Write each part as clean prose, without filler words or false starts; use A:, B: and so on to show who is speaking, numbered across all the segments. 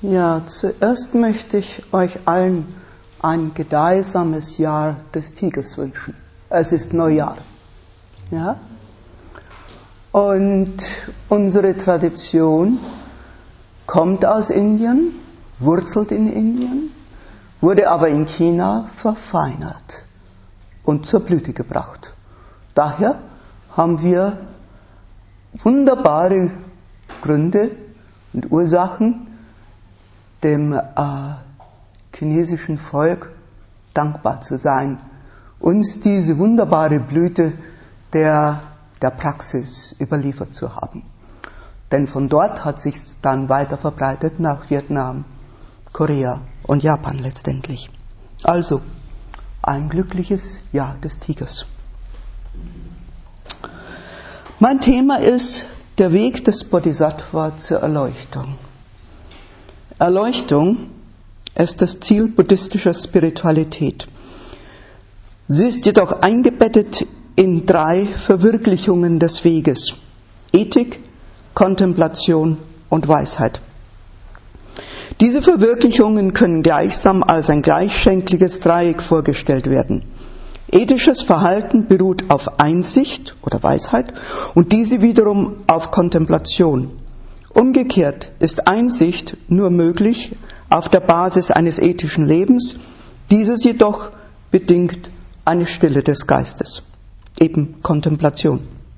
A: Ja, zuerst möchte ich euch allen ein gedeihsames Jahr des Tigers wünschen. Es ist Neujahr. Ja? Und unsere Tradition kommt aus Indien, wurzelt in Indien, wurde aber in China verfeinert und zur Blüte gebracht. Daher haben wir wunderbare Gründe und Ursachen, dem chinesischen Volk dankbar zu sein, uns diese wunderbare Blüte der Praxis überliefert zu haben. Denn von dort hat sich dann weiter verbreitet nach Vietnam, Korea und Japan letztendlich. Also, ein glückliches Jahr des Tigers. Mein Thema ist der Weg des Bodhisattva zur Erleuchtung. Erleuchtung ist das Ziel buddhistischer Spiritualität. Sie ist jedoch eingebettet in 3 Verwirklichungen des Weges: Ethik, Kontemplation und Weisheit. Diese Verwirklichungen können gleichsam als ein gleichschenkliges Dreieck vorgestellt werden. Ethisches Verhalten beruht auf Einsicht oder Weisheit und diese wiederum auf Kontemplation. Umgekehrt ist Einsicht nur möglich auf der Basis eines ethischen Lebens, dieses jedoch bedingt eine Stille des Geistes, eben Kontemplation.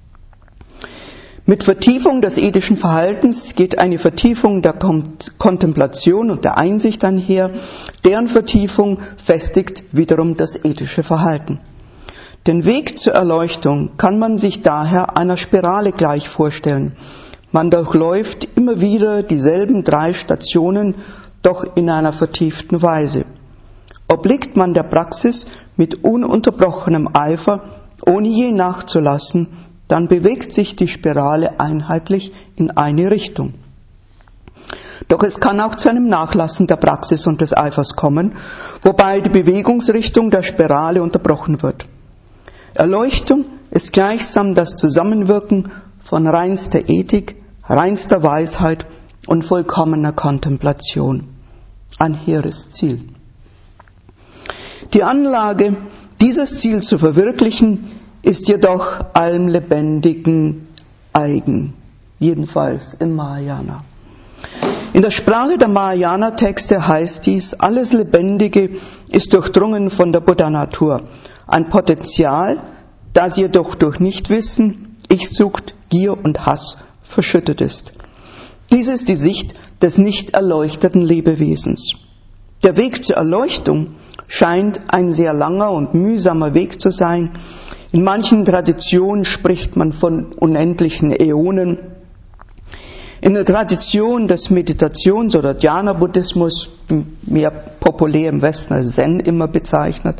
A: Mit Vertiefung des ethischen Verhaltens geht eine Vertiefung der Kontemplation und der Einsicht einher, deren Vertiefung festigt wiederum das ethische Verhalten. Den Weg zur Erleuchtung kann man sich daher einer Spirale gleich vorstellen. Man durchläuft immer wieder dieselben 3 Stationen, doch in einer vertieften Weise. Obliegt man der Praxis mit ununterbrochenem Eifer, ohne je nachzulassen, dann bewegt sich die Spirale einheitlich in eine Richtung. Doch es kann auch zu einem Nachlassen der Praxis und des Eifers kommen, wobei die Bewegungsrichtung der Spirale unterbrochen wird. Erleuchtung ist gleichsam das Zusammenwirken von reinster Ethik, reinster Weisheit und vollkommener Kontemplation. Ein hehres Ziel. Die Anlage, dieses Ziel zu verwirklichen, ist jedoch allem Lebendigen eigen, jedenfalls im Mahayana. In der Sprache der Mahayana-Texte heißt dies: Alles Lebendige ist durchdrungen von der Buddha-Natur, ein Potenzial, das jedoch durch Nichtwissen, Ich-Sucht, Gier und Hass verschüttet ist. Dies ist die Sicht des nicht erleuchteten Lebewesens. Der Weg zur Erleuchtung scheint ein sehr langer und mühsamer Weg zu sein. In manchen Traditionen spricht man von unendlichen Äonen. In der Tradition des Meditations- oder Dhyana-Buddhismus, mehr populär im Westen als Zen immer bezeichnet,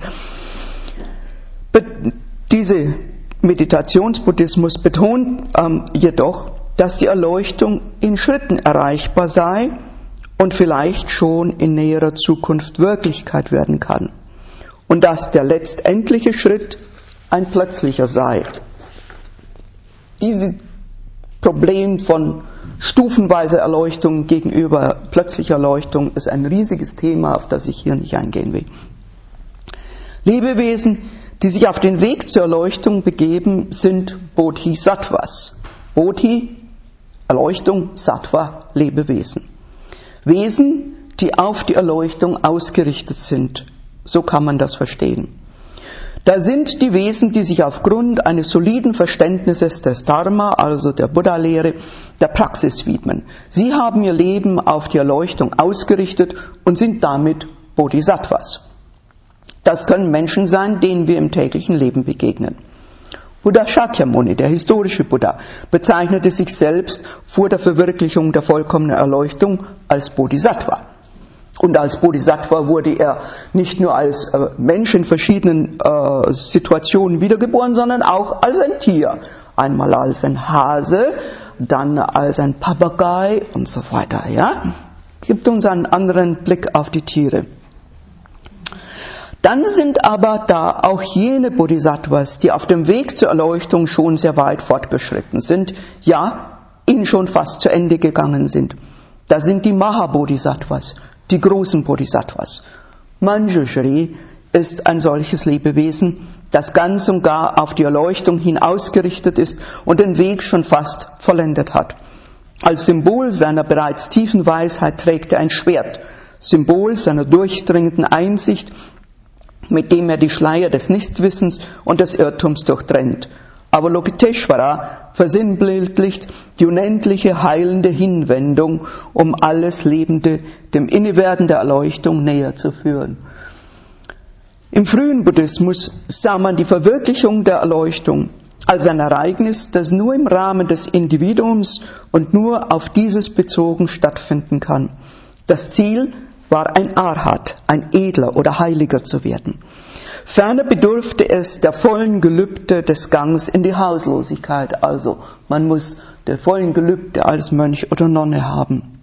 A: diese Meditationsbuddhismus betont jedoch, dass die Erleuchtung in Schritten erreichbar sei und vielleicht schon in näherer Zukunft Wirklichkeit werden kann. Und dass der letztendliche Schritt ein plötzlicher sei. Dieses Problem von stufenweiser Erleuchtung gegenüber plötzlicher Erleuchtung ist ein riesiges Thema, auf das ich hier nicht eingehen will. Lebewesen, die sich auf den Weg zur Erleuchtung begeben, sind Bodhisattvas. Bodhi, Erleuchtung, Sattva, Lebewesen. Wesen, die auf die Erleuchtung ausgerichtet sind. So kann man das verstehen. Da sind die Wesen, die sich aufgrund eines soliden Verständnisses des Dharma, also der Buddha-Lehre, der Praxis widmen. Sie haben ihr Leben auf die Erleuchtung ausgerichtet und sind damit Bodhisattvas. Das können Menschen sein, denen wir im täglichen Leben begegnen. Buddha Shakyamuni, der historische Buddha, bezeichnete sich selbst vor der Verwirklichung der vollkommenen Erleuchtung als Bodhisattva. Und als Bodhisattva wurde er nicht nur als Mensch in verschiedenen Situationen wiedergeboren, sondern auch als ein Tier. Einmal als ein Hase, dann als ein Papagei und so weiter. Ja? Gibt uns einen anderen Blick auf die Tiere. Dann sind aber da auch jene Bodhisattvas, die auf dem Weg zur Erleuchtung schon sehr weit fortgeschritten sind, ja, ihn schon fast zu Ende gegangen sind. Das sind die Mahabodhisattvas, die großen Bodhisattvas. Manjushri ist ein solches Lebewesen, das ganz und gar auf die Erleuchtung hin ausgerichtet ist und den Weg schon fast vollendet hat. Als Symbol seiner bereits tiefen Weisheit trägt er ein Schwert, Symbol seiner durchdringenden Einsicht, mit dem er die Schleier des Nichtwissens und des Irrtums durchtrennt. Avalokiteshvara versinnbildlicht die unendliche heilende Hinwendung, um alles Lebende dem Innewerden der Erleuchtung näher zu führen. Im frühen Buddhismus sah man die Verwirklichung der Erleuchtung als ein Ereignis, das nur im Rahmen des Individuums und nur auf dieses bezogen stattfinden kann. Das Ziel war ein Arhat, ein Edler oder Heiliger zu werden. Ferner bedurfte es der vollen Gelübde des Gangs in die Hauslosigkeit. Also man muss der vollen Gelübde als Mönch oder Nonne haben.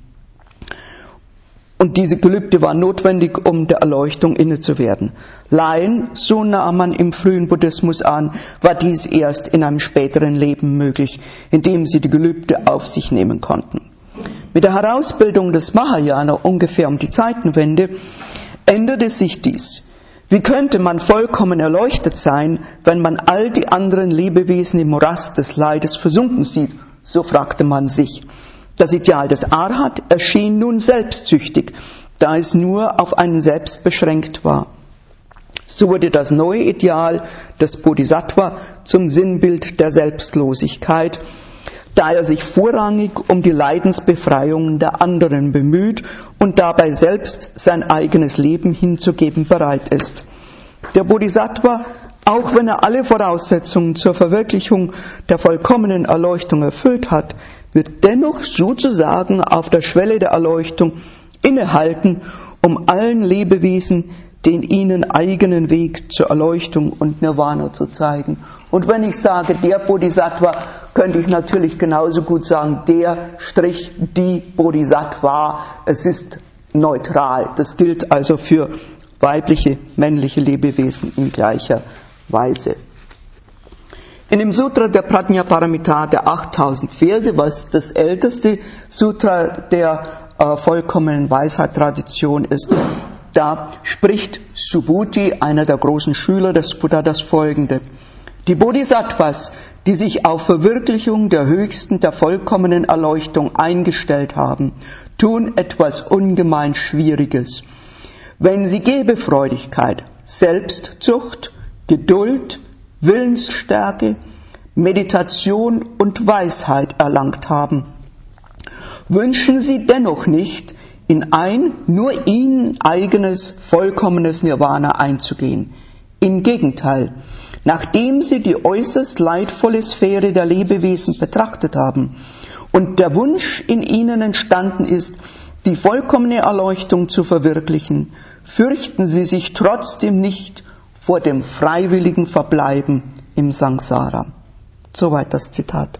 A: Und diese Gelübde war notwendig, um der Erleuchtung inne zu werden. Laien, so nahm man im frühen Buddhismus an, war dies erst in einem späteren Leben möglich, indem sie die Gelübde auf sich nehmen konnten. Mit der Herausbildung des Mahayana ungefähr um die Zeitenwende änderte sich dies. Wie könnte man vollkommen erleuchtet sein, wenn man all die anderen Lebewesen im Morast des Leides versunken sieht? So fragte man sich. Das Ideal des Arhat erschien nun selbstsüchtig, da es nur auf einen selbst beschränkt war. So wurde das neue Ideal des Bodhisattva zum Sinnbild der Selbstlosigkeit, da er sich vorrangig um die Leidensbefreiung der anderen bemüht und dabei selbst sein eigenes Leben hinzugeben bereit ist. Der Bodhisattva, auch wenn er alle Voraussetzungen zur Verwirklichung der vollkommenen Erleuchtung erfüllt hat, wird dennoch sozusagen auf der Schwelle der Erleuchtung innehalten, um allen Lebewesen den ihnen eigenen Weg zur Erleuchtung und Nirvana zu zeigen. Und wenn ich sage, der Bodhisattva, könnte ich natürlich genauso gut sagen, die Bodhisattva. Es ist neutral. Das gilt also für weibliche, männliche Lebewesen in gleicher Weise. In dem Sutra der Prajnaparamita der 8000 Verse, was das älteste Sutra der vollkommenen Weisheit-Tradition ist, da spricht Subhuti, einer der großen Schüler des Buddha, das Folgende. Die Bodhisattvas, die sich auf Verwirklichung der höchsten, der vollkommenen Erleuchtung eingestellt haben, tun etwas ungemein Schwieriges. Wenn sie Gebefreudigkeit, Selbstzucht, Geduld, Willensstärke, Meditation und Weisheit erlangt haben, wünschen sie dennoch nicht, in ein nur ihnen eigenes, vollkommenes Nirvana einzugehen. Im Gegenteil, nachdem sie die äußerst leidvolle Sphäre der Lebewesen betrachtet haben und der Wunsch in ihnen entstanden ist, die vollkommene Erleuchtung zu verwirklichen, fürchten sie sich trotzdem nicht vor dem freiwilligen Verbleiben im Samsara. Soweit das Zitat.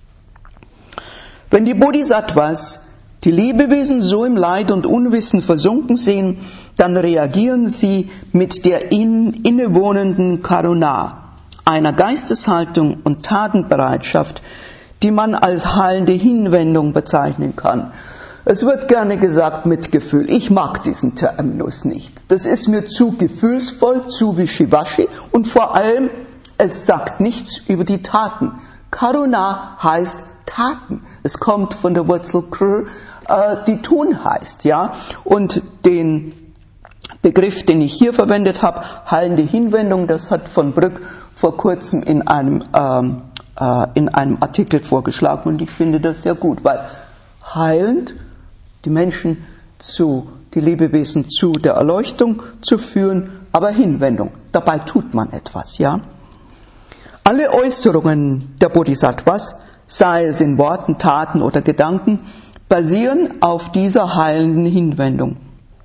A: Wenn die Bodhisattvas die Lebewesen so im Leid und Unwissen versunken sehen, dann reagieren sie mit der ihnen innewohnenden Karuna, einer Geisteshaltung und Tatenbereitschaft, die man als heilende Hinwendung bezeichnen kann. Es wird gerne gesagt Mitgefühl. Ich mag diesen Terminus nicht. Das ist mir zu gefühlsvoll, zu wischiwaschi und vor allem, es sagt nichts über die Taten. Karuna heißt Taten. Es kommt von der Wurzel Kr, die tun heißt, ja. Und den Begriff, den ich hier verwendet habe, heilende Hinwendung, das hat von Brück vor kurzem in einem Artikel vorgeschlagen und ich finde das sehr gut, weil heilend die Menschen die Lebewesen zu der Erleuchtung zu führen, aber Hinwendung, dabei tut man etwas, ja. Alle Äußerungen der Bodhisattvas, sei es in Worten, Taten oder Gedanken, basieren auf dieser heilenden Hinwendung.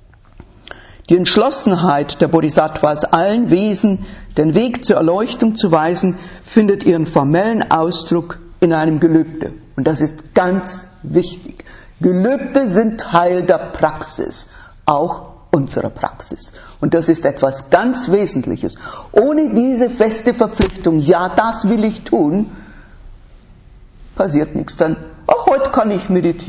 A: Die Entschlossenheit der Bodhisattvas, allen Wesen den Weg zur Erleuchtung zu weisen, findet ihren formellen Ausdruck in einem Gelübde. Und das ist ganz wichtig. Gelübde sind Teil der Praxis, auch unserer Praxis. Und das ist etwas ganz Wesentliches. Ohne diese feste Verpflichtung, ja, das will ich tun, passiert nichts. Dann, heute kann ich meditieren,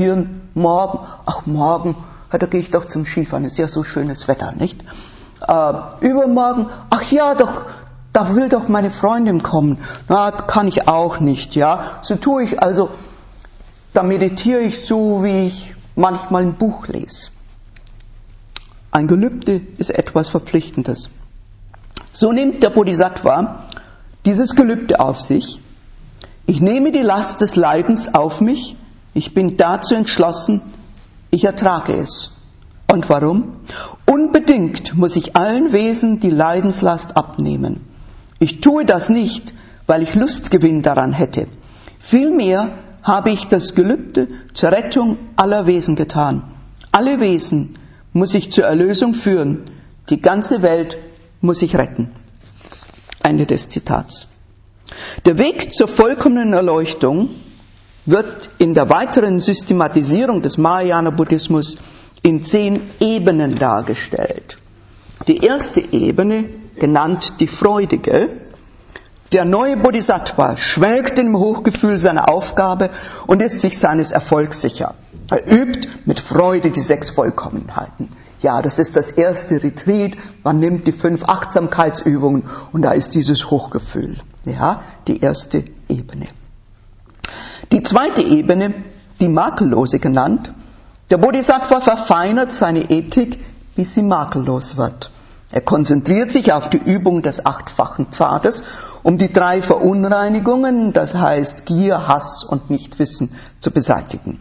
A: morgen, da gehe ich doch zum Skifahren, ist ja so schönes Wetter, nicht? Übermorgen, da will doch meine Freundin kommen, kann ich auch nicht, ja? So tue ich also, da meditiere ich so, wie ich manchmal ein Buch lese. Ein Gelübde ist etwas Verpflichtendes. So nimmt der Bodhisattva dieses Gelübde auf sich. Ich nehme die Last des Leidens auf mich. Ich bin dazu entschlossen, ich ertrage es. Und warum? Unbedingt muss ich allen Wesen die Leidenslast abnehmen. Ich tue das nicht, weil ich Lustgewinn daran hätte. Vielmehr habe ich das Gelübde zur Rettung aller Wesen getan. Alle Wesen muss ich zur Erlösung führen. Die ganze Welt muss ich retten. Ende des Zitats. Der Weg zur vollkommenen Erleuchtung wird in der weiteren Systematisierung des Mahayana-Buddhismus in 10 Ebenen dargestellt. Die erste Ebene, genannt die freudige, der neue Bodhisattva schwelgt im Hochgefühl seiner Aufgabe und ist sich seines Erfolgs sicher. Er übt mit Freude die 6 Vollkommenheiten. Ja, das ist das erste Retreat, man nimmt die 5 Achtsamkeitsübungen und da ist dieses Hochgefühl. Ja, die erste Ebene. Die zweite Ebene, die makellose genannt, der Bodhisattva verfeinert seine Ethik, bis sie makellos wird. Er konzentriert sich auf die Übung des 8-fachen Pfades, um die 3 Verunreinigungen, das heißt Gier, Hass und Nichtwissen, zu beseitigen.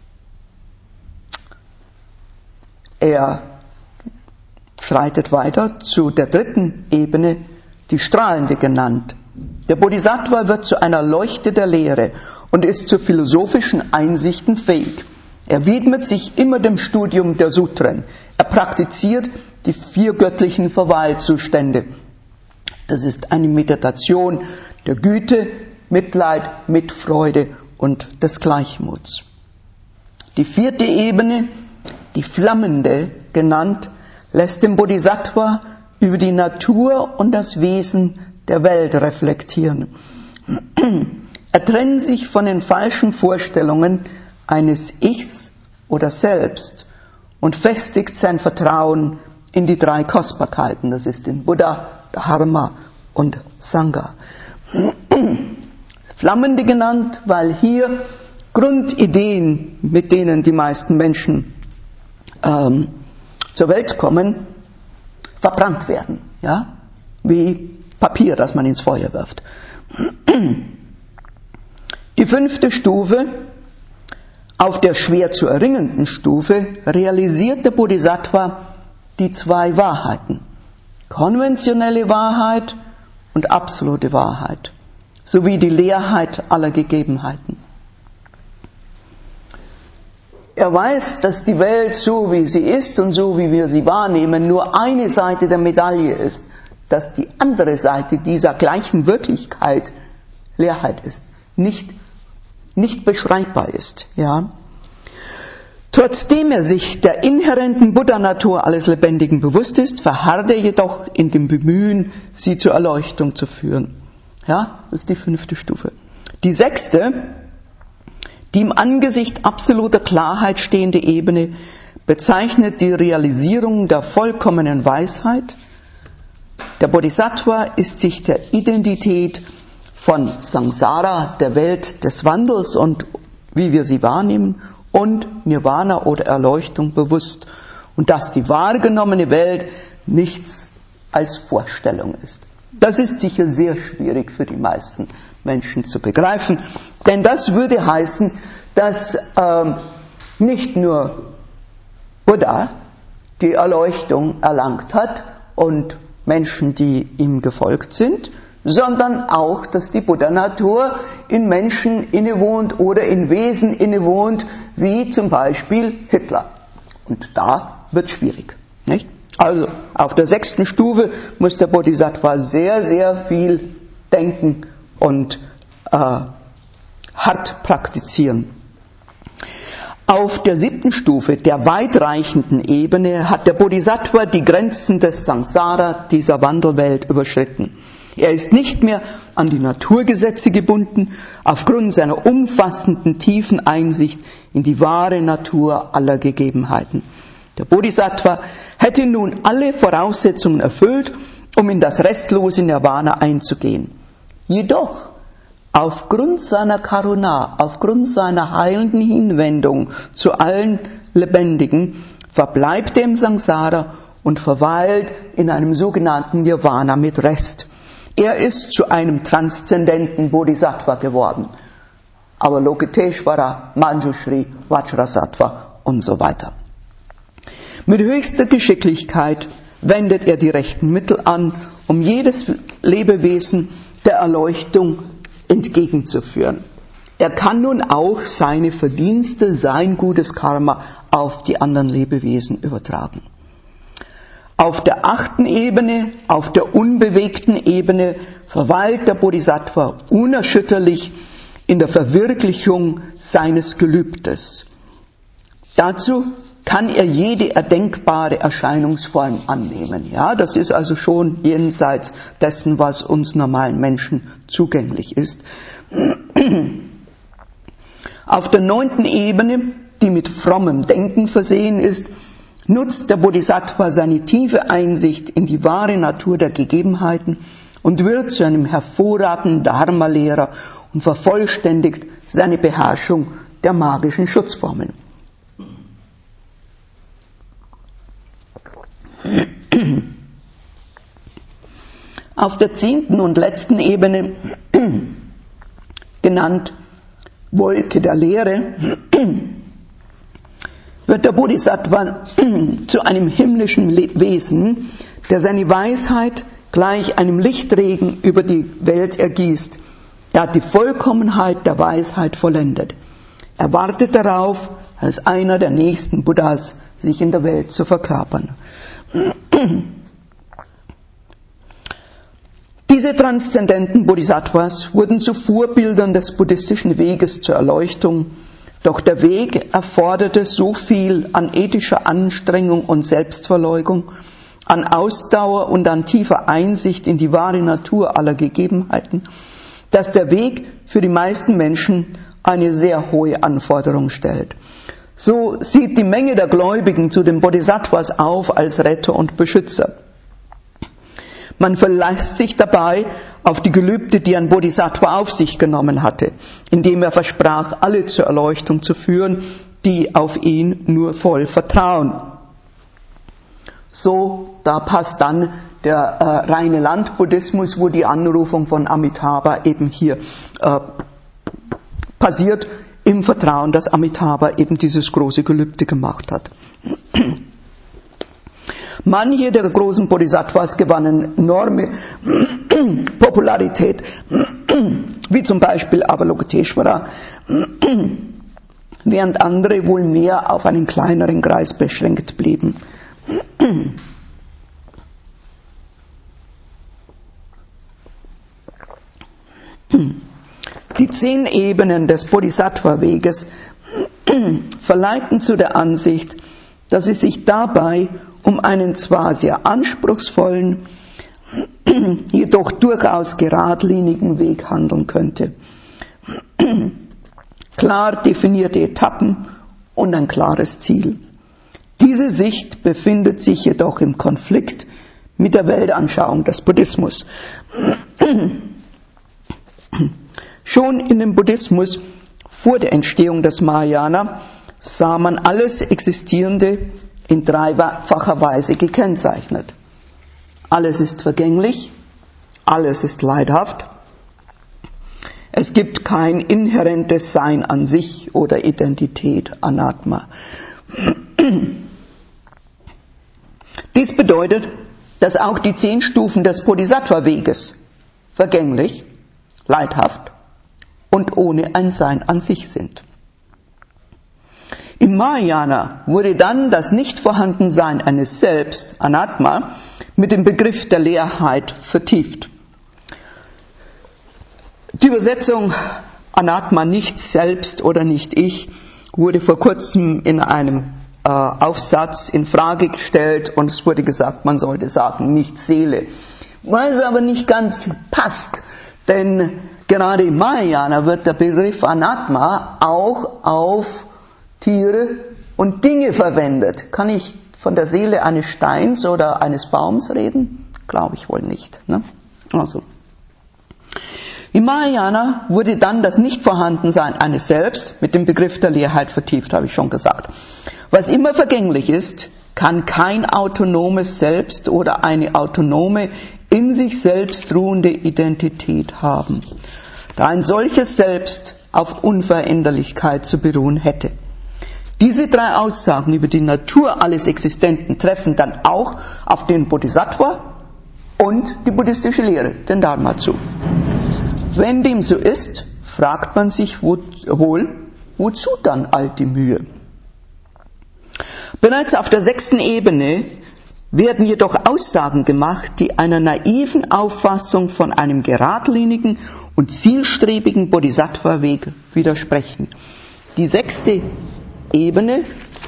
A: Er schreitet weiter zu der dritten Ebene, die strahlende genannt. Der Bodhisattva wird zu einer Leuchte der Lehre und ist zu philosophischen Einsichten fähig. Er widmet sich immer dem Studium der Sutren. Er praktiziert die 4 göttlichen Verweilzustände. Das ist eine Meditation der Güte, Mitleid, Mitfreude und des Gleichmuts. Die 4. Ebene, die flammende genannt, lässt den Bodhisattva über die Natur und das Wesen der Welt reflektieren. Er trennt sich von den falschen Vorstellungen eines Ichs oder Selbst und festigt sein Vertrauen in die 3 Kostbarkeiten, das ist den Buddha, Dharma und Sangha. Flammende genannt, weil hier Grundideen, mit denen die meisten Menschen zur Welt kommen, verbrannt werden, ja, wie Papier, das man ins Feuer wirft. Die 5. Stufe, auf der schwer zu erringenden Stufe, realisiert der Bodhisattva die 2 Wahrheiten. Konventionelle Wahrheit und absolute Wahrheit, sowie die Leerheit aller Gegebenheiten. Er weiß, dass die Welt so wie sie ist und so wie wir sie wahrnehmen, nur eine Seite der Medaille ist, dass die andere Seite dieser gleichen Wirklichkeit Leerheit ist, nicht beschreibbar ist. Ja. Trotzdem er sich der inhärenten Buddha-Natur alles Lebendigen bewusst ist, verharrt er jedoch in dem Bemühen, sie zur Erleuchtung zu führen. Ja, das ist die 5. Stufe. Die 6., die im Angesicht absoluter Klarheit stehende Ebene, bezeichnet die Realisierung der vollkommenen Weisheit. Der Bodhisattva ist sich der Identität von Samsara, der Welt des Wandels und wie wir sie wahrnehmen, und Nirvana oder Erleuchtung bewusst und dass die wahrgenommene Welt nichts als Vorstellung ist. Das ist sicher sehr schwierig für die meisten Menschen zu begreifen, denn das würde heißen, dass nicht nur Buddha die Erleuchtung erlangt hat und Menschen, die ihm gefolgt sind, sondern auch, dass die Buddha-Natur in Menschen innewohnt oder in Wesen innewohnt, wie zum Beispiel Hitler. Und da wird es schwierig, nicht? Also auf der 6. Stufe muss der Bodhisattva sehr, sehr viel denken und hart praktizieren. Auf der 7. Stufe, der weitreichenden Ebene, hat der Bodhisattva die Grenzen des Samsara, dieser Wandelwelt, überschritten. Er ist nicht mehr an die Naturgesetze gebunden. Aufgrund seiner umfassenden, tiefen Einsicht in die wahre Natur aller Gegebenheiten. Der Bodhisattva hätte nun alle Voraussetzungen erfüllt, um in das restlose Nirvana einzugehen. Jedoch, aufgrund seiner Karuna, aufgrund seiner heilenden Hinwendung zu allen Lebendigen, verbleibt er im Samsara und verweilt in einem sogenannten Nirvana mit Rest. Er ist zu einem transzendenten Bodhisattva geworden. Avalokiteshvara, Manjushri, Vajrasattva und so weiter. Mit höchster Geschicklichkeit wendet er die rechten Mittel an, um jedes Lebewesen der Erleuchtung entgegenzuführen. Er kann nun auch seine Verdienste, sein gutes Karma auf die anderen Lebewesen übertragen. Auf der 8. Ebene, auf der unbewegten Ebene, verweilt der Bodhisattva unerschütterlich in der Verwirklichung seines Gelübdes. Dazu kann er jede erdenkbare Erscheinungsform annehmen. Ja, das ist also schon jenseits dessen, was uns normalen Menschen zugänglich ist. Auf der 9. Ebene, die mit frommem Denken versehen ist, nutzt der Bodhisattva seine tiefe Einsicht in die wahre Natur der Gegebenheiten und wird zu einem hervorragenden Dharma-Lehrer und vervollständigt seine Beherrschung der magischen Schutzformeln. Auf der 10. und letzten Ebene, genannt Wolke der Lehre, wird der Bodhisattva zu einem himmlischen Wesen, der seine Weisheit gleich einem Lichtregen über die Welt ergießt. Er hat die Vollkommenheit der Weisheit vollendet. Er wartet darauf, als einer der nächsten Buddhas sich in der Welt zu verkörpern. Diese transzendenten Bodhisattvas wurden zu Vorbildern des buddhistischen Weges zur Erleuchtung, doch der Weg erforderte so viel an ethischer Anstrengung und Selbstverleugung, an Ausdauer und an tiefer Einsicht in die wahre Natur aller Gegebenheiten, dass der Weg für die meisten Menschen eine sehr hohe Anforderung stellt. So sieht die Menge der Gläubigen zu den Bodhisattvas auf als Retter und Beschützer. Man verlässt sich dabei auf die Gelübde, die ein Bodhisattva auf sich genommen hatte, indem er versprach, alle zur Erleuchtung zu führen, die auf ihn nur voll vertrauen. So, da passt dann der reine Landbuddhismus, wo die Anrufung von Amitabha eben hier passiert, im Vertrauen, dass Amitabha eben dieses große Gelübde gemacht hat. Manche der großen Bodhisattvas gewannen enorme Popularität, wie zum Beispiel Avalokiteshvara, während andere wohl mehr auf einen kleineren Kreis beschränkt blieben. Die 10 Ebenen des Bodhisattva-Weges verleiten zu der Ansicht, dass es sich dabei um einen zwar sehr anspruchsvollen, jedoch durchaus geradlinigen Weg handeln könnte. Klar definierte Etappen und ein klares Ziel. Diese Sicht befindet sich jedoch im Konflikt mit der Weltanschauung des Buddhismus. Schon in dem Buddhismus vor der Entstehung des Mahayana sah man alles Existierende in dreifacher Weise gekennzeichnet. Alles ist vergänglich, alles ist leidhaft, es gibt kein inhärentes Sein an sich oder Identität, Anatma. Dies bedeutet, dass auch die 10 Stufen des Bodhisattva-Weges vergänglich, leidhaft und ohne ein Sein an sich sind. Im Mahayana wurde dann das Nichtvorhandensein eines Selbst, Anatma, mit dem Begriff der Leerheit vertieft. Die Übersetzung Anatma, nicht selbst oder nicht ich, wurde vor kurzem in einem Aufsatz in Frage gestellt und es wurde gesagt, man sollte sagen, nicht Seele. Was aber nicht ganz passt, denn gerade im Mahayana wird der Begriff Anatma auch auf Tiere und Dinge verwendet. Kann ich von der Seele eines Steins oder eines Baums reden? Glaube ich wohl nicht. Ne? Also. Im Mahayana wurde dann das Nichtvorhandensein eines Selbst mit dem Begriff der Leerheit vertieft, habe ich schon gesagt. Was immer vergänglich ist, kann kein autonomes Selbst oder eine autonome, in sich selbst ruhende Identität haben, da ein solches Selbst auf Unveränderlichkeit zu beruhen hätte. Diese 3 Aussagen über die Natur alles Existenten treffen dann auch auf den Bodhisattva und die buddhistische Lehre, den Dharma, zu. Wenn dem so ist, fragt man sich wohl, wozu dann all die Mühe? Bereits auf der 6. Ebene werden jedoch Aussagen gemacht, die einer naiven Auffassung von einem geradlinigen und zielstrebigen Bodhisattva-Weg widersprechen. Die 6. Ebene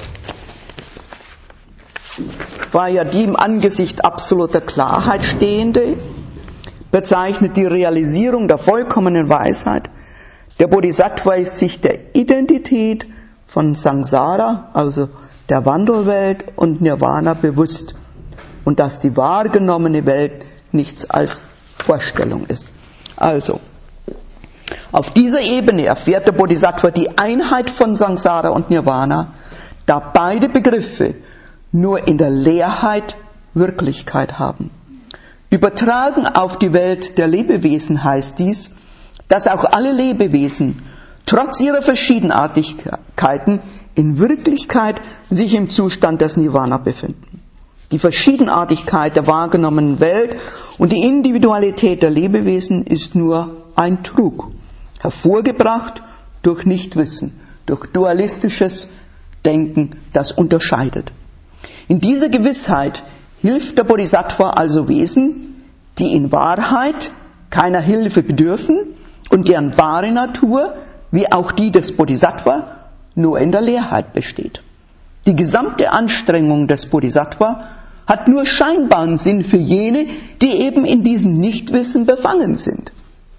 A: war ja die im Angesicht absoluter Klarheit stehende, bezeichnet die Realisierung der vollkommenen Weisheit. Der Bodhisattva ist sich der Identität von Samsara, also der Wandelwelt, und Nirvana bewusst und dass die wahrgenommene Welt nichts als Vorstellung ist. Also, auf dieser Ebene erfährt der Bodhisattva die Einheit von Samsara und Nirvana, da beide Begriffe nur in der Leerheit Wirklichkeit haben. Übertragen auf die Welt der Lebewesen heißt dies, dass auch alle Lebewesen trotz ihrer Verschiedenartigkeiten in Wirklichkeit sich im Zustand des Nirvana befinden. Die Verschiedenartigkeit der wahrgenommenen Welt und die Individualität der Lebewesen ist nur ein Trug, hervorgebracht durch Nichtwissen, durch dualistisches Denken, das unterscheidet. In dieser Gewissheit hilft der Bodhisattva also Wesen, die in Wahrheit keiner Hilfe bedürfen und deren wahre Natur, wie auch die des Bodhisattva, nur in der Leerheit besteht. Die gesamte Anstrengung des Bodhisattva hat nur scheinbaren Sinn für jene, die eben in diesem Nichtwissen befangen sind.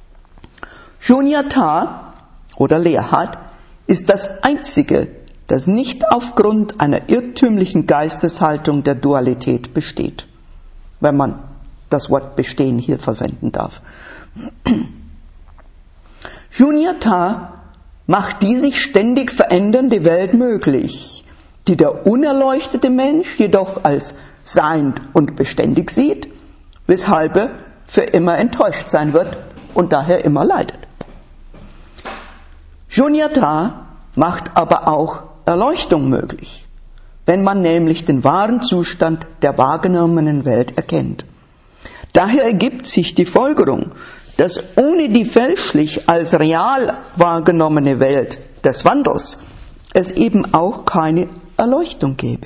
A: Shunyata oder Leerheit ist das Einzige, das nicht aufgrund einer irrtümlichen Geisteshaltung der Dualität besteht, wenn man das Wort bestehen hier verwenden darf. Shunyata macht die sich ständig verändernde Welt möglich, die der unerleuchtete Mensch jedoch als seiend und beständig sieht, weshalb er für immer enttäuscht sein wird und daher immer leidet. Shunyata macht aber auch Erleuchtung möglich, wenn man nämlich den wahren Zustand der wahrgenommenen Welt erkennt. Daher ergibt sich die Folgerung, dass ohne die fälschlich als real wahrgenommene Welt des Wandels es eben auch keine Erleuchtung gäbe.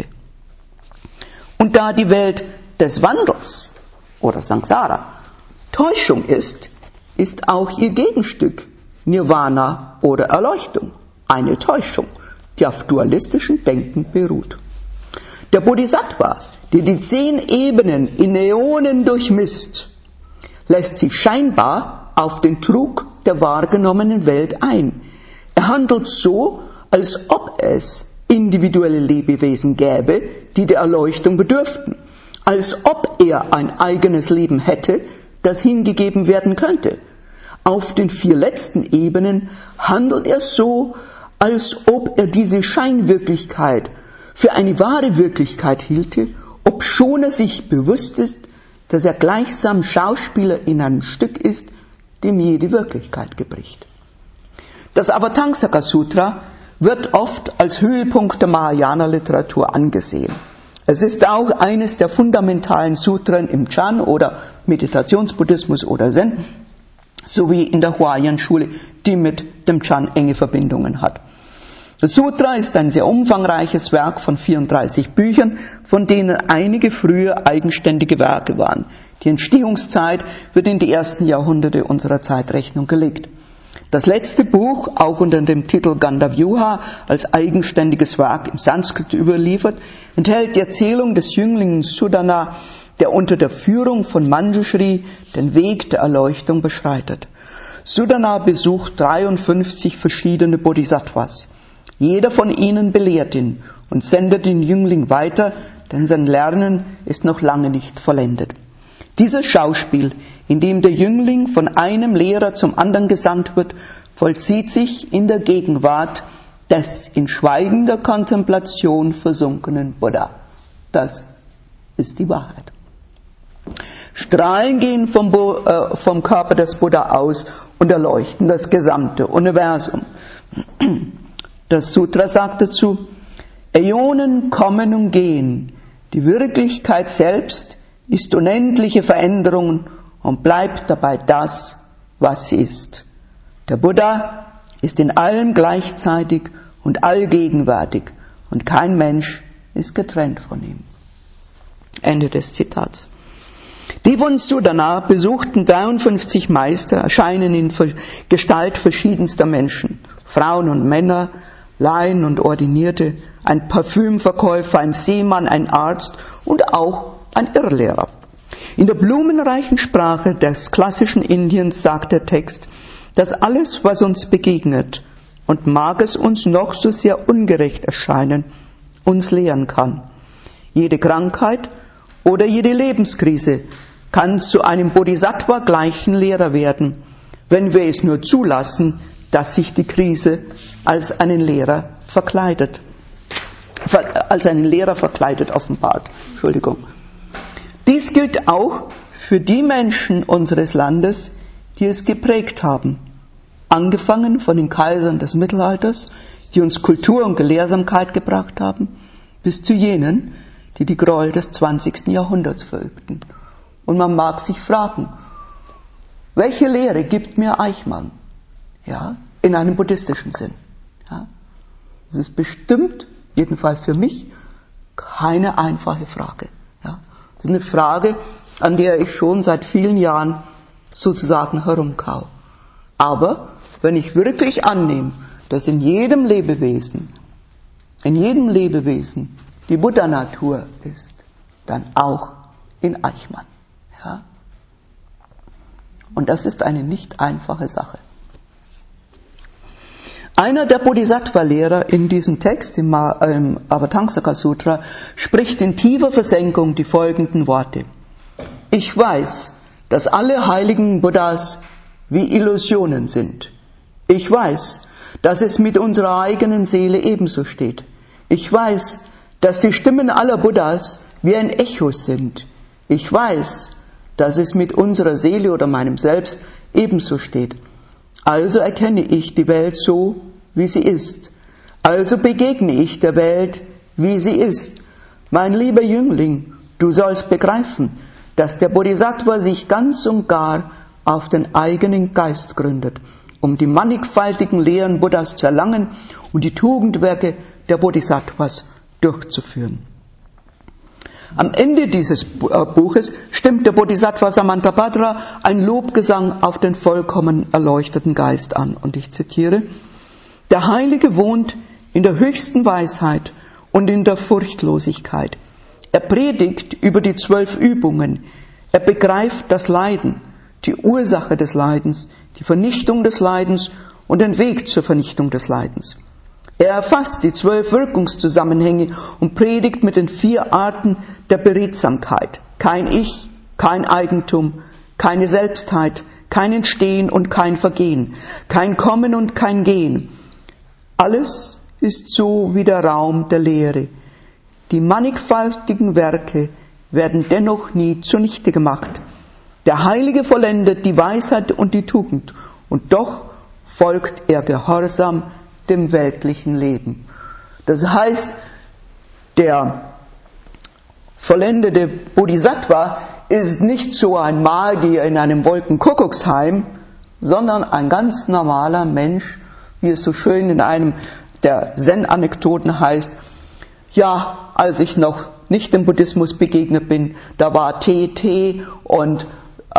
A: Und da die Welt des Wandels oder Samsara Täuschung ist, ist auch ihr Gegenstück Nirvana oder Erleuchtung eine Täuschung, die auf dualistischem Denken beruht. Der Bodhisattva, der die 10 Ebenen in Äonen durchmisst, lässt sich scheinbar auf den Trug der wahrgenommenen Welt ein. Er handelt so, als ob es individuelle Lebewesen gäbe, die der Erleuchtung bedürften, als ob er ein eigenes Leben hätte, das hingegeben werden könnte. Auf den 4 letzten Ebenen handelt er so, als ob er diese Scheinwirklichkeit für eine wahre Wirklichkeit hielte, obschon er sich bewusst ist, dass er gleichsam Schauspieler in einem Stück ist, dem jede Wirklichkeit gebricht. Das Avatamsaka Sutra wird oft als Höhepunkt der Mahayana-Literatur angesehen. Es ist auch eines der fundamentalen Sutren im Chan oder Meditationsbuddhismus oder Zen, sowie in der Huayan-Schule, die mit dem Chan enge Verbindungen hat. Das Sutra ist ein sehr umfangreiches Werk von 34 Büchern, von denen einige frühe eigenständige Werke waren. Die Entstehungszeit wird in die ersten Jahrhunderte unserer Zeitrechnung gelegt. Das letzte Buch, auch unter dem Titel Gandavyuha, als eigenständiges Werk im Sanskrit überliefert, enthält die Erzählung des Jünglings Sudana, der unter der Führung von Manjushri den Weg der Erleuchtung beschreitet. Sudana besucht 53 verschiedene Bodhisattvas. Jeder von ihnen belehrt ihn und sendet den Jüngling weiter, denn sein Lernen ist noch lange nicht vollendet. Dieses Schauspiel, in dem der Jüngling von einem Lehrer zum anderen gesandt wird, vollzieht sich in der Gegenwart des in schweigender Kontemplation versunkenen Buddha. Das ist die Wahrheit. Strahlen gehen vom Körper des Buddha aus und erleuchten das gesamte Universum. Das Sutra sagt dazu, Äonen kommen und gehen. Die Wirklichkeit selbst ist unendliche Veränderung und bleibt dabei das, was sie ist. Der Buddha ist in allem gleichzeitig und allgegenwärtig und kein Mensch ist getrennt von ihm. Ende des Zitats. Devon-Sudana besuchten 53 Meister, erscheinen in Gestalt verschiedenster Menschen, Frauen und Männer, Laien und Ordinierte, ein Parfümverkäufer, ein Seemann, ein Arzt und auch ein Irrlehrer. In der blumenreichen Sprache des klassischen Indiens sagt der Text, dass alles, was uns begegnet, und mag es uns noch so sehr ungerecht erscheinen, uns lehren kann. Jede Krankheit oder jede Lebenskrise kann zu einem Bodhisattva-gleichen Lehrer werden, wenn wir es nur zulassen, dass sich die Krise als einen Lehrer verkleidet offenbart. Entschuldigung. Dies gilt auch für die Menschen unseres Landes, die es geprägt haben. Angefangen von den Kaisern des Mittelalters, die uns Kultur und Gelehrsamkeit gebracht haben, bis zu jenen, die die Gräuel des 20. Jahrhunderts verübten. Und man mag sich fragen, welche Lehre gibt mir Eichmann? Ja, in einem buddhistischen Sinn. Ja, das ist bestimmt, jedenfalls für mich, keine einfache Frage. Ja, das ist eine Frage, an der ich schon seit vielen Jahren sozusagen herumkau. Aber wenn ich wirklich annehme, dass in jedem Lebewesen die Buddha-Natur ist, dann auch in Eichmann. Ja? Und das ist eine nicht einfache Sache. Einer der Bodhisattva-Lehrer in diesem Text, im Avatamsaka-Sutra, spricht in tiefer Versenkung die folgenden Worte. Ich weiß, dass alle heiligen Buddhas wie Illusionen sind. Ich weiß, dass es mit unserer eigenen Seele ebenso steht. Ich weiß, dass die Stimmen aller Buddhas wie ein Echo sind. Ich weiß, dass es mit unserer Seele oder meinem Selbst ebenso steht. Also erkenne ich die Welt so, wie sie ist. Also begegne ich der Welt, wie sie ist. Mein lieber Jüngling, du sollst begreifen, dass der Bodhisattva sich ganz und gar auf den eigenen Geist gründet, um die mannigfaltigen Lehren Buddhas zu erlangen und die Tugendwerke der Bodhisattvas durchzuführen. Am Ende dieses Buches stimmt der Bodhisattva Samantabhadra ein Lobgesang auf den vollkommen erleuchteten Geist an. Und ich zitiere, der Heilige wohnt in der höchsten Weisheit und in der Furchtlosigkeit. Er predigt über die 12 Übungen. Er begreift das Leiden, die Ursache des Leidens, die Vernichtung des Leidens und den Weg zur Vernichtung des Leidens. Er erfasst die 12 Wirkungszusammenhänge und predigt mit den 4 Arten der Beredsamkeit. Kein Ich, kein Eigentum, keine Selbstheit, kein Entstehen und kein Vergehen, kein Kommen und kein Gehen. Alles ist so wie der Raum der Leere. Die mannigfaltigen Werke werden dennoch nie zunichte gemacht. Der Heilige vollendet die Weisheit und die Tugend und doch folgt er gehorsam dem weltlichen Leben. Das heißt, der vollendete Bodhisattva ist nicht so ein Magier in einem Wolkenkuckucksheim, sondern ein ganz normaler Mensch, wie es so schön in einem der Zen-Anekdoten heißt. Ja, als ich noch nicht dem Buddhismus begegnet bin, da war Tee und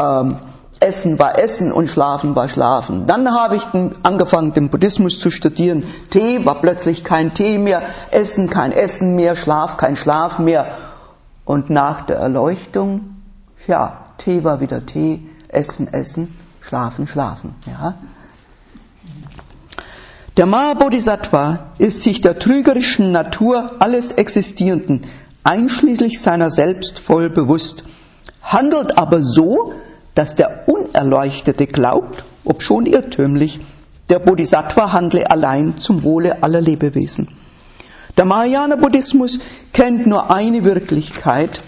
A: Essen war Essen und Schlafen war Schlafen. Dann habe ich angefangen, den Buddhismus zu studieren. Tee war plötzlich kein Tee mehr, Essen kein Essen mehr, Schlaf kein Schlaf mehr. Und nach der Erleuchtung, ja, Tee war wieder Tee, Essen, Essen, Schlafen, Schlafen. Ja. Der Mahabodhisattva ist sich der trügerischen Natur alles Existierenden, einschließlich seiner selbst voll bewusst, handelt aber so, dass der Unerleuchtete glaubt, obschon irrtümlich, der Bodhisattva handle allein zum Wohle aller Lebewesen. Der Mahayana-Buddhismus kennt nur eine Wirklichkeit,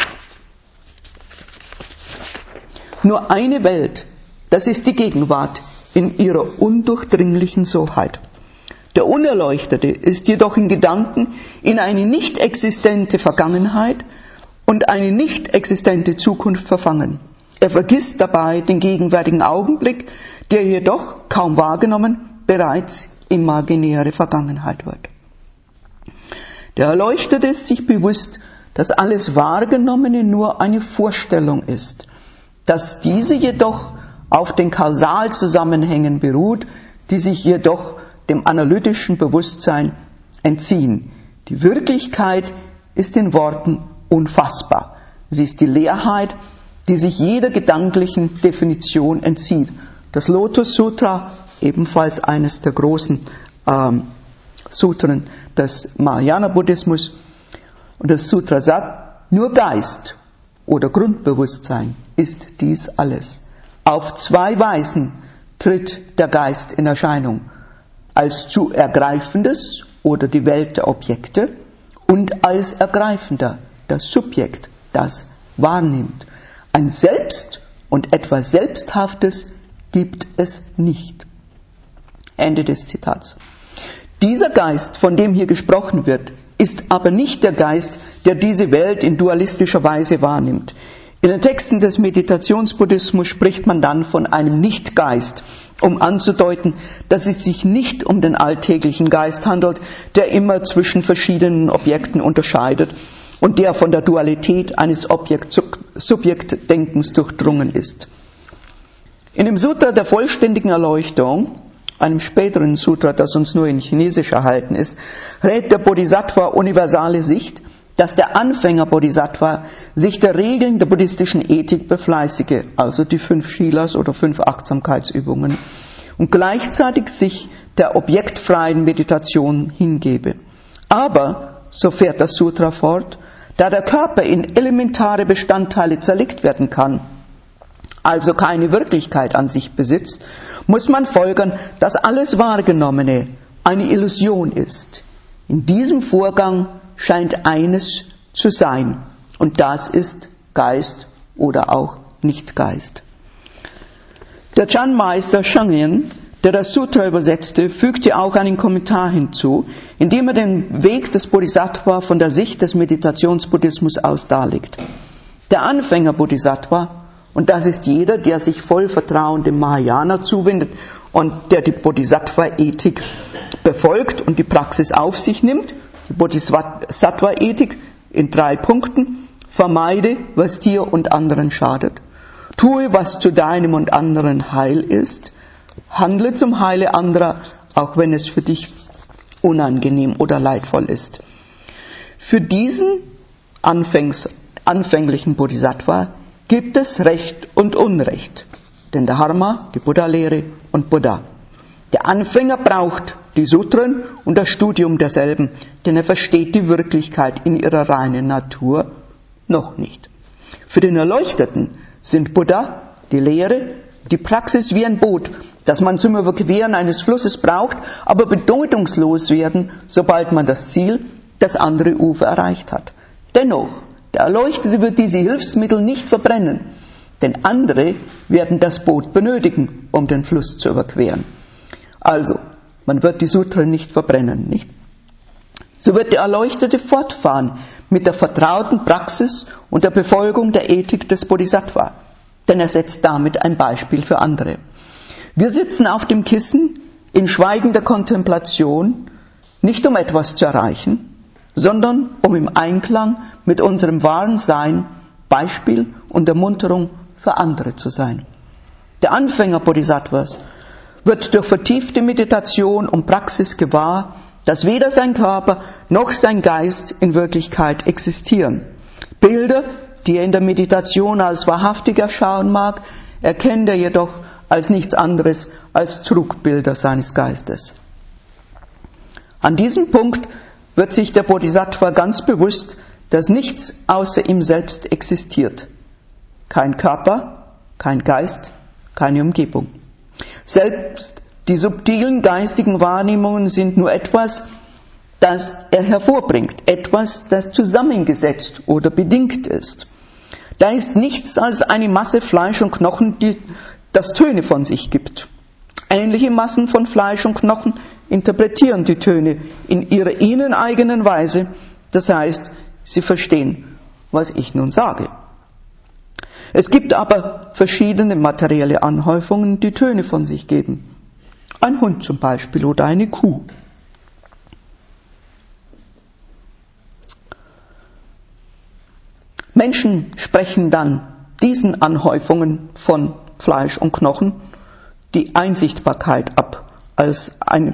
A: nur eine Welt, das ist die Gegenwart in ihrer undurchdringlichen Soheit. Der Unerleuchtete ist jedoch in Gedanken in eine nicht existente Vergangenheit und eine nicht existente Zukunft verfangen. Er vergisst dabei den gegenwärtigen Augenblick, der jedoch, kaum wahrgenommen, bereits imaginäre Vergangenheit wird. Der Erleuchtete ist sich bewusst, dass alles Wahrgenommene nur eine Vorstellung ist, dass diese jedoch auf den Kausalzusammenhängen beruht, die sich jedoch dem analytischen Bewusstsein entziehen. Die Wirklichkeit ist in Worten unfassbar. Sie ist die Leerheit, die sich jeder gedanklichen Definition entzieht. Das Lotus Sutra, ebenfalls eines der großen Sutren des Mahayana-Buddhismus, und das Sutra sagt, nur Geist oder Grundbewusstsein ist dies alles. Auf zwei Weisen tritt der Geist in Erscheinung. Als zu Ergreifendes oder die Welt der Objekte und als Ergreifender, das Subjekt, das wahrnimmt. Ein Selbst und etwas Selbsthaftes gibt es nicht. Ende des Zitats. Dieser Geist, von dem hier gesprochen wird, ist aber nicht der Geist, der diese Welt in dualistischer Weise wahrnimmt. In den Texten des Meditationsbuddhismus spricht man dann von einem Nichtgeist, um anzudeuten, dass es sich nicht um den alltäglichen Geist handelt, der immer zwischen verschiedenen Objekten unterscheidet und der von der Dualität eines Subjektdenkens durchdrungen ist. In dem Sutra der vollständigen Erleuchtung, einem späteren Sutra, das uns nur in Chinesisch erhalten ist, rät der Bodhisattva universale Sicht, dass der Anfänger-Bodhisattva sich der Regeln der buddhistischen Ethik befleißige, also die 5 Shilas oder 5 Achtsamkeitsübungen, und gleichzeitig sich der objektfreien Meditation hingebe. Aber, so fährt das Sutra fort, da der Körper in elementare Bestandteile zerlegt werden kann, also keine Wirklichkeit an sich besitzt, muss man folgern, dass alles Wahrgenommene eine Illusion ist. In diesem Vorgang scheint eines zu sein, und das ist Geist oder auch Nicht-Geist. Der Chan-Meister Shangyen, der das Sutra übersetzte, fügte auch einen Kommentar hinzu, indem er den Weg des Bodhisattva von der Sicht des Meditationsbuddhismus aus darlegt. Der Anfänger-Bodhisattva, und das ist jeder, der sich voll Vertrauen dem Mahayana zuwendet und der die Bodhisattva-Ethik befolgt und die Praxis auf sich nimmt, die Bodhisattva-Ethik in 3 Punkten: Vermeide, was dir und anderen schadet. Tue, was zu deinem und anderen Heil ist. Handle zum Heile anderer, auch wenn es für dich unangenehm oder leidvoll ist. Für diesen anfänglichen Bodhisattva gibt es Recht und Unrecht, den Dharma, die Buddha-Lehre und Buddha. Der Anfänger braucht die Sutren und das Studium derselben, denn er versteht die Wirklichkeit in ihrer reinen Natur noch nicht. Für den Erleuchteten sind Buddha, die Lehre, die Praxis wie ein Boot, das man zum Überqueren eines Flusses braucht, aber bedeutungslos werden, sobald man das Ziel, das andere Ufer erreicht hat. Dennoch, der Erleuchtete wird diese Hilfsmittel nicht verbrennen, denn andere werden das Boot benötigen, um den Fluss zu überqueren. Also, man wird die Sutren nicht verbrennen, nicht? So wird der Erleuchtete fortfahren mit der vertrauten Praxis und der Befolgung der Ethik des Bodhisattva, denn er setzt damit ein Beispiel für andere. Wir sitzen auf dem Kissen in schweigender Kontemplation, nicht um etwas zu erreichen, sondern um im Einklang mit unserem wahren Sein Beispiel und Ermunterung für andere zu sein. Der Anfänger Bodhisattvas wird durch vertiefte Meditation und Praxis gewahr, dass weder sein Körper noch sein Geist in Wirklichkeit existieren. Bilder, die er in der Meditation als wahrhaftig erschauen mag, erkennt er jedoch als nichts anderes als Trugbilder seines Geistes. An diesem Punkt wird sich der Bodhisattva ganz bewusst, dass nichts außer ihm selbst existiert. Kein Körper, kein Geist, keine Umgebung. Selbst die subtilen geistigen Wahrnehmungen sind nur etwas, das er hervorbringt, etwas, das zusammengesetzt oder bedingt ist. Da ist nichts als eine Masse Fleisch und Knochen, die das Töne von sich gibt. Ähnliche Massen von Fleisch und Knochen interpretieren die Töne in ihrer ihnen eigenen Weise, das heißt, sie verstehen, was ich nun sage. Es gibt aber verschiedene materielle Anhäufungen, die Töne von sich geben. Ein Hund zum Beispiel oder eine Kuh. Menschen sprechen dann diesen Anhäufungen von Fleisch und Knochen die Einsichtbarkeit ab als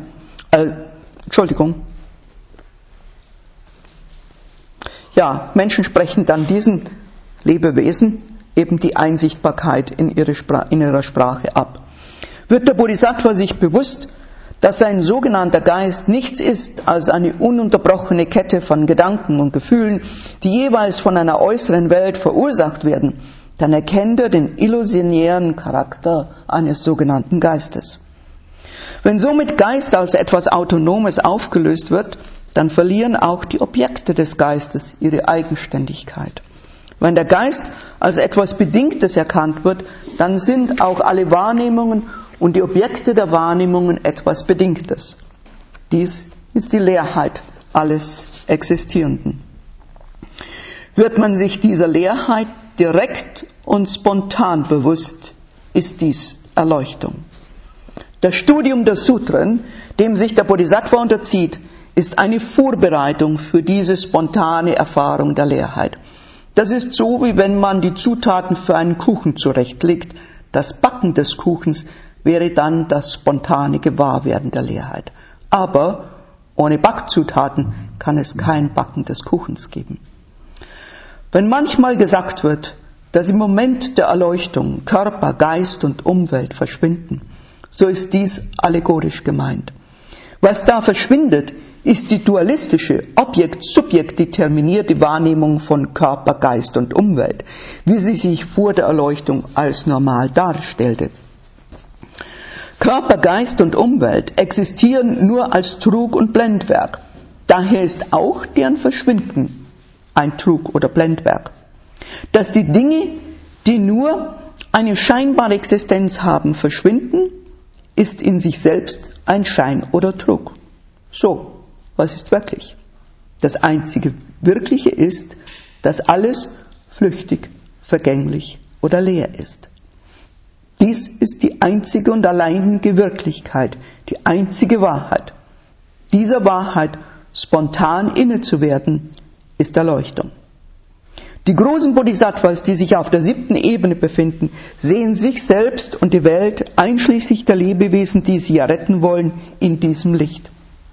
A: Menschen sprechen dann diesen Lebewesen eben die Einsichtbarkeit in ihrer Sprache ab. Wird der Bodhisattva sich bewusst, dass sein sogenannter Geist nichts ist als eine ununterbrochene Kette von Gedanken und Gefühlen, die jeweils von einer äußeren Welt verursacht werden, dann erkennt er den illusionären Charakter eines sogenannten Geistes. Wenn somit Geist als etwas Autonomes aufgelöst wird, dann verlieren auch die Objekte des Geistes ihre Eigenständigkeit. Wenn der Geist als etwas Bedingtes erkannt wird, dann sind auch alle Wahrnehmungen und die Objekte der Wahrnehmungen etwas Bedingtes. Dies ist die Leerheit alles Existierenden. Wird man sich dieser Leerheit direkt und spontan bewusst, ist dies Erleuchtung. Das Studium der Sutren, dem sich der Bodhisattva unterzieht, ist eine Vorbereitung für diese spontane Erfahrung der Leerheit. Das ist so, wie wenn man die Zutaten für einen Kuchen zurechtlegt. Das Backen des Kuchens wäre dann das spontane Gewahrwerden der Leerheit. Aber ohne Backzutaten kann es kein Backen des Kuchens geben. Wenn manchmal gesagt wird, dass im Moment der Erleuchtung Körper, Geist und Umwelt verschwinden, so ist dies allegorisch gemeint. Was da verschwindet, ist die dualistische, Objekt-Subjekt-determinierte Wahrnehmung von Körper, Geist und Umwelt, wie sie sich vor der Erleuchtung als normal darstellte. Körper, Geist und Umwelt existieren nur als Trug und Blendwerk. Daher ist auch deren Verschwinden ein Trug oder Blendwerk. Dass die Dinge, die nur eine scheinbare Existenz haben, verschwinden, ist in sich selbst ein Schein oder Trug. So, was ist wirklich? Das einzige Wirkliche ist, dass alles flüchtig, vergänglich oder leer ist. Dies ist die einzige und alleinige Wirklichkeit, die einzige Wahrheit. Dieser Wahrheit spontan inne zu werden, ist Erleuchtung. Die großen Bodhisattvas, die sich auf der 7. Ebene befinden, sehen sich selbst und die Welt, einschließlich der Lebewesen, die sie ja retten wollen, in diesem Licht.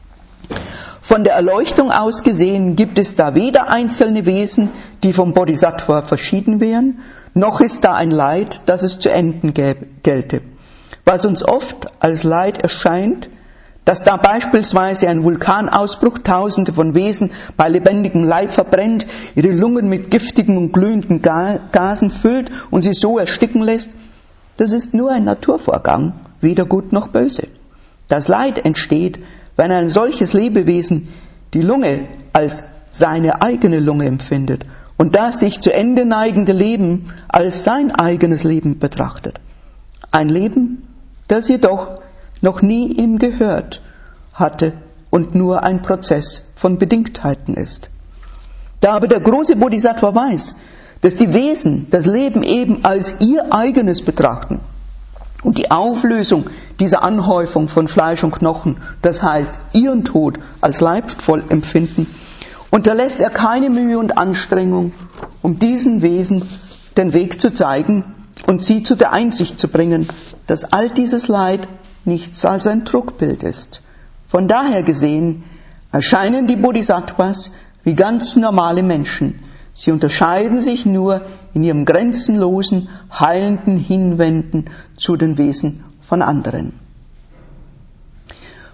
A: Von der Erleuchtung aus gesehen gibt es da weder einzelne Wesen, die vom Bodhisattva verschieden wären, noch ist da ein Leid, das es zu enden gelte. Was uns oft als Leid erscheint, dass da beispielsweise ein Vulkanausbruch Tausende von Wesen bei lebendigem Leib verbrennt, ihre Lungen mit giftigen und glühenden Gasen füllt und sie so ersticken lässt, das ist nur ein Naturvorgang, weder gut noch böse. Das Leid entsteht, wenn ein solches Lebewesen die Lunge als seine eigene Lunge empfindet und das sich zu Ende neigende Leben als sein eigenes Leben betrachtet. Ein Leben, das jedoch noch nie ihm gehört hatte und nur ein Prozess von Bedingtheiten ist. Da aber der große Bodhisattva weiß, dass die Wesen das Leben eben als ihr eigenes betrachten und die Auflösung dieser Anhäufung von Fleisch und Knochen, das heißt ihren Tod als leidvoll empfinden, unterlässt er keine Mühe und Anstrengung, um diesen Wesen den Weg zu zeigen und sie zu der Einsicht zu bringen, dass all dieses Leid nichts als ein Trugbild ist. Von daher gesehen erscheinen die Bodhisattvas wie ganz normale Menschen. Sie unterscheiden sich nur in ihrem grenzenlosen, heilenden Hinwenden zu den Wesen von anderen.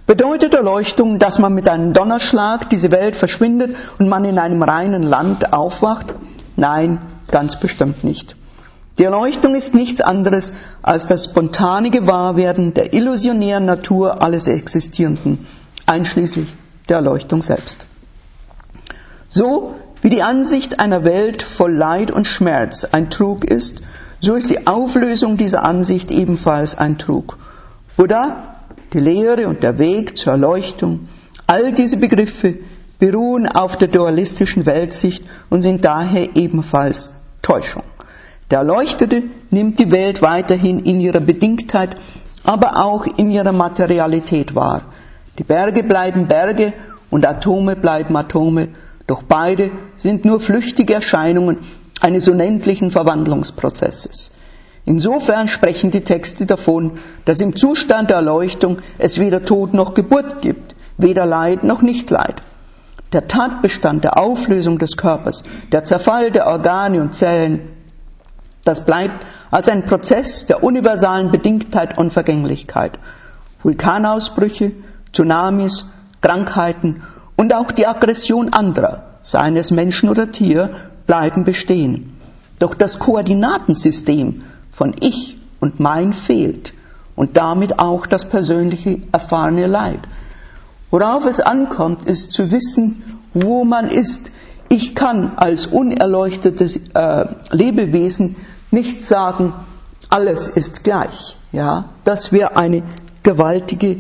A: Bedeutet Erleuchtung, dass man mit einem Donnerschlag diese Welt verschwindet und man in einem reinen Land aufwacht? Nein, ganz bestimmt nicht. Die Erleuchtung ist nichts anderes als das spontane Gewahrwerden der illusionären Natur alles Existierenden, einschließlich der Erleuchtung selbst. So wie die Ansicht einer Welt voll Leid und Schmerz ein Trug ist, so ist die Auflösung dieser Ansicht ebenfalls ein Trug. Buddha, die Lehre und der Weg zur Erleuchtung, all diese Begriffe beruhen auf der dualistischen Weltsicht und sind daher ebenfalls Täuschung. Der Erleuchtete nimmt die Welt weiterhin in ihrer Bedingtheit, aber auch in ihrer Materialität wahr. Die Berge bleiben Berge und Atome bleiben Atome, doch beide sind nur flüchtige Erscheinungen eines unendlichen Verwandlungsprozesses. Insofern sprechen die Texte davon, dass im Zustand der Erleuchtung es weder Tod noch Geburt gibt, weder Leid noch Nichtleid. Der Tatbestand der Auflösung des Körpers, der Zerfall der Organe und Zellen, das bleibt als ein Prozess der universalen Bedingtheit und Vergänglichkeit. Vulkanausbrüche, Tsunamis, Krankheiten und auch die Aggression anderer, seien es Menschen oder Tier, bleiben bestehen. Doch das Koordinatensystem von Ich und Mein fehlt und damit auch das persönliche erfahrene Leid. Worauf es ankommt, ist zu wissen, wo man ist. Ich kann als unerleuchtetes Lebewesen nicht sagen, alles ist gleich. Ja, das wäre ein gewaltiger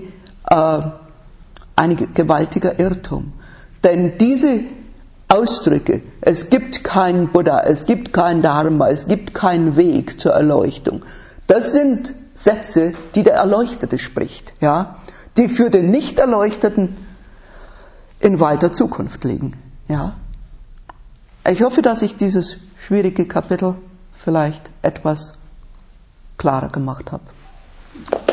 A: Irrtum. Denn diese Ausdrücke, es gibt keinen Buddha, es gibt kein Dharma, es gibt keinen Weg zur Erleuchtung, das sind Sätze, die der Erleuchtete spricht, ja, die für den Nicht-Erleuchteten in weiter Zukunft liegen. Ja. Ich hoffe, dass ich dieses schwierige Kapitel vielleicht etwas klarer gemacht habe.